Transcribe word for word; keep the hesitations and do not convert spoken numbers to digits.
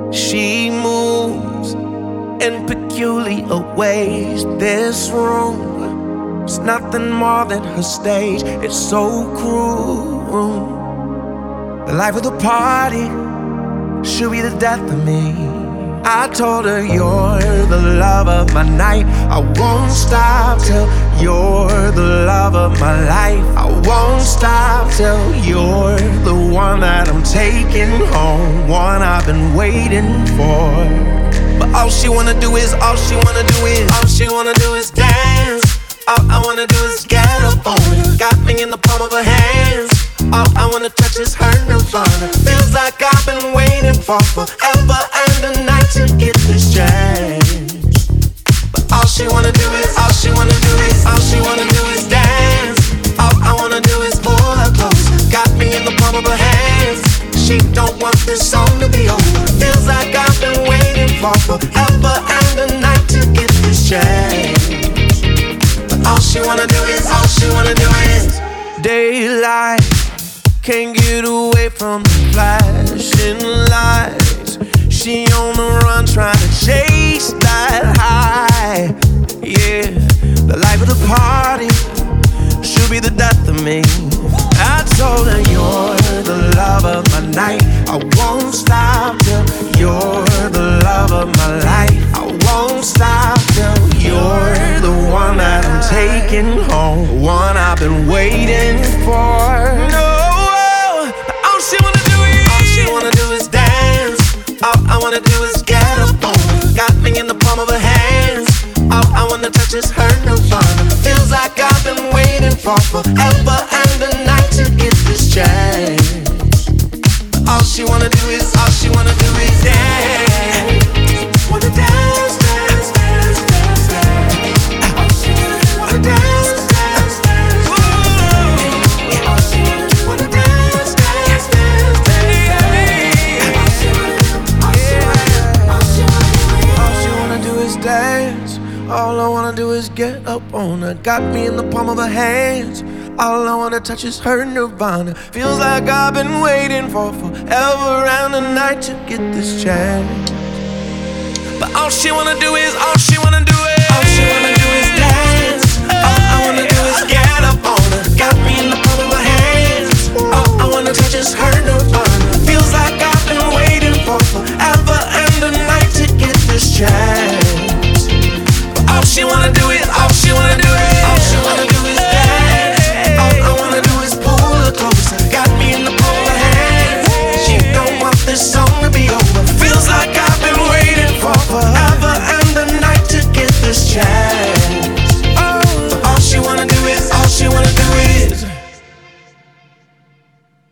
She moves in peculiar ways. This room is nothing more than her stage. It's so cruel. The life of the party should be the death of me. I told her you're the love of my night. I won't stop till you're the love of my life. I won't stop till you're the one that I'm taking home, one I've been waiting for. But all she wanna do is, all she wanna do is, all she wanna do is dance. All I wanna do is get up on her. Got me in the palm of her hands. All I wanna touch is her nirvana. Feels like I've been waiting for forever and a night to get this chance. But all she wanna do is, all she wanna do is, all she wanna do is dance. All I wanna do is pull her close. Got me in the palm of her hands. She don't want this song to be over. Feels like I've been waiting for forever and a night to get this chance. But all she wanna do is, all she wanna do is daylight. Can't get away from the flashing lights. She on the run trying to chase that high. Yeah, the life of the party should be the death of me. I told her you're the love of my night. I won't stop till you're the love of my life. I won't stop till you're the one that I'm taking home, one I've been waiting for. No. All she wanna do is, all she wanna do is dance. All I wanna do is get up on her. Got me in the palm of her hands. All I wanna touch is her nirvana. Feels like I've been waiting for forever and a night to get this chance. All she wanna do is, all she wanna do is dance. Wanna dance, dance, dance, dance, dance. All she wanna do, wanna dance, dance, dance. Ooh. All she wanna do, wanna dance, dance, dance, dance. All she wanna do, all she wanna do, all she wanna do, all she wanna do is dance. All I wanna do is get up on her. Got me in the palm of her hands. All I wanna touch is her nirvana. Feels like I've been waiting for forever and a night to get this chance. But all she wanna do is, all she wanna do is, all she wanna do is dance. All I wanna do is get up on her. Got me in the palm of her hands. All I wanna touch is her nirvana.